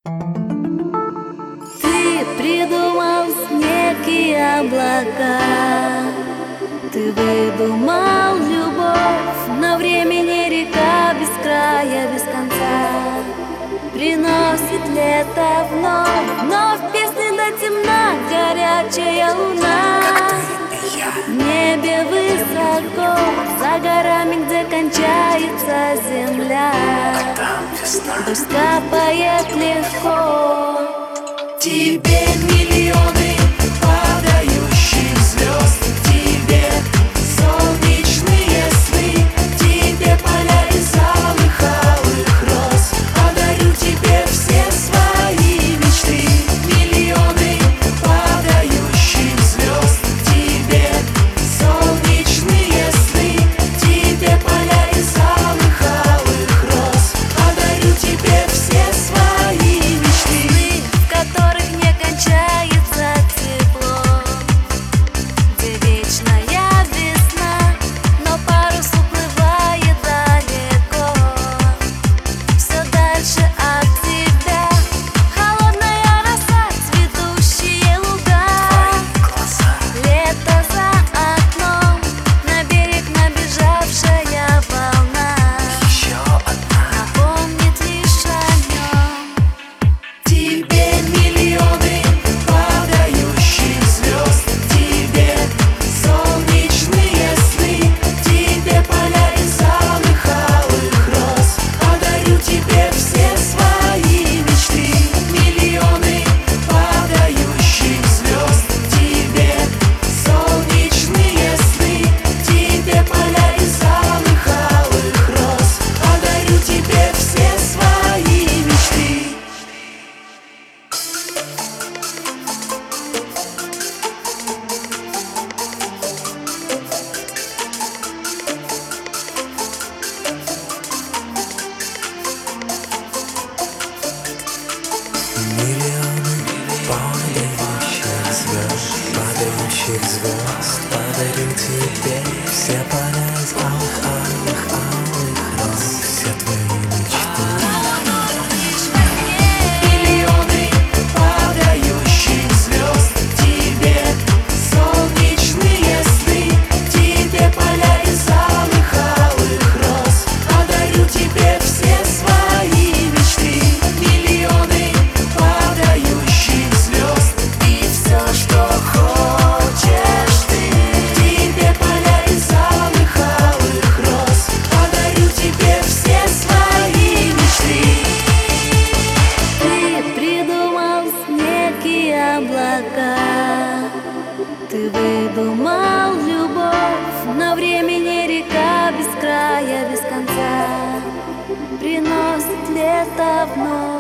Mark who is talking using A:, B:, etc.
A: Ты придумал снег и облака, ты выдумал любовь, но времени река без края, без конца. Приносит лето вновь, но в песне до темна горячая луна. В небе высоко, за горами, где кончается земля, дождь капает легко.
B: Тебе миллионы падающих звезд, тебе солнечные сны, тебе поля из алых, алых роз. Подарю тебе все свои мечты. Миллионы падающих звезд, тебе солнечные сны, тебе поля из алых, алых роз. Подарю тебе все свои мечты,
A: В которых не кончается тепло, где вечная весна, но парус уплывает далеко. Все дальше от тебя холодная роса, цветущие луга. Лето за окном, на берег набежавшая волна напомнит лишь о нем.
B: тебе миллионы падающих звезд, тебе солнечные сны, тебе поля из алых, алых роз. Подарю тебе все свои мечты. Миллионы падающих звезд, тебе солнечные сны, тебе поля из алых, алых роз. Подарю тебе все свои мечты.
C: Миллионы падающих звезд, подарю тебе все поля из алых, алых, алых роз, все твои мечты.
B: Миллионы падающих звезд, тебе солнечные сны, тебе поля из алых, алых роз. Подарю тебе все свои мечты. Миллионы падающих звезд, и все, что хочешь ты. Тебе поля из алых, алых роз. Подарю тебе все свои мечты.
A: Ты придумал снег и облака, ты выдумал любовь, но времени река без края, без конца приносит лето вновь.